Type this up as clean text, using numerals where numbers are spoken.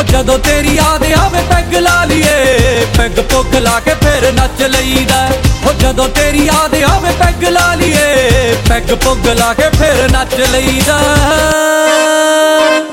जदों तेरी याद आवे पैग ला लीए, पैग पुग ला के फिर नच लईदा। हो जदों तेरी याद आवे पैग ला लीए, पैग पुग ला के फिर नच लईदा।